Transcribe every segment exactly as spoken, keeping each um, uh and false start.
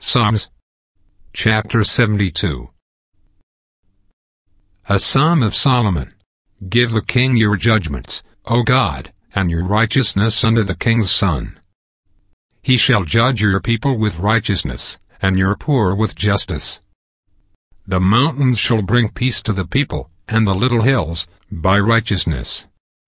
Psalms chapter seventy-two. A Psalm of Solomon. Give the king your judgments, O God, and your righteousness unto the king's son. He shall judge your people with righteousness, and your poor with justice. The mountains shall bring peace to the people, and the little hills, by righteousness.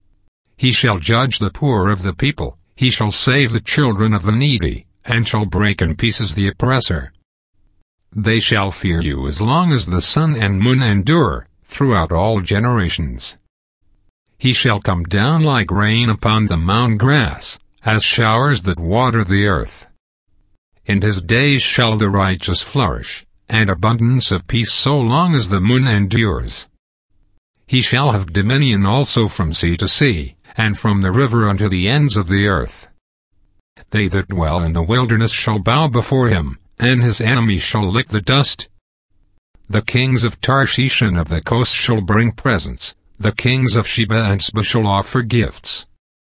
He shall judge the poor of the people, he shall save the children of the needy, and shall break in pieces the oppressor. They shall fear you as long as the sun and moon endure, throughout all generations. He shall come down like rain upon the mown grass, as showers that water the earth. In his days shall the righteous flourish, and abundance of peace so long as the moon endures. He shall have dominion also from sea to sea, and from the river unto the ends of the earth. They that dwell in the wilderness shall bow before him, and his enemies shall lick the dust. The kings of Tarshish and of the coast shall bring presents, the kings of Sheba and Seba shall offer gifts.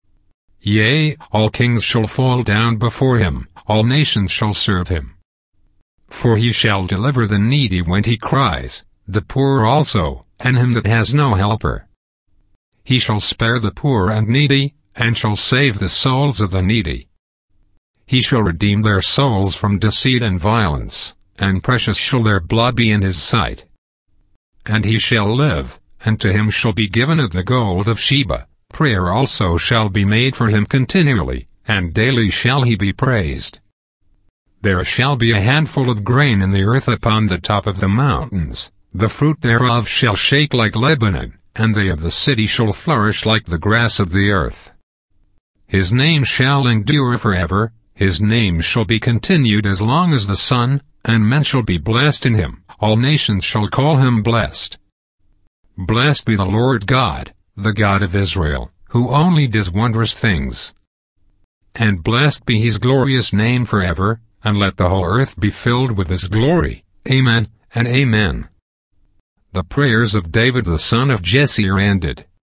Yea, all kings shall fall down before him, all nations shall serve him. For he shall deliver the needy when he cries, the poor also, and him that has no helper. He shall spare the poor and needy, and shall save the souls of the needy. He shall redeem their souls from deceit and violence, and precious shall their blood be in his sight. And he shall live, and to him shall be given of the gold of Sheba. Prayer also shall be made for him continually, and daily shall he be praised. There shall be a handful of grain in the earth upon the top of the mountains, the fruit thereof shall shake like Lebanon, and they of the city shall flourish like the grass of the earth. His name shall endure forever, his name shall be continued as long as the sun, and men shall be blessed in him, all nations shall call him blessed. Blessed be the Lord God, the God of Israel, who only does wondrous things. And blessed be his glorious name forever, and let the whole earth be filled with his glory. Amen, and amen. The prayers of David the son of Jesse are ended.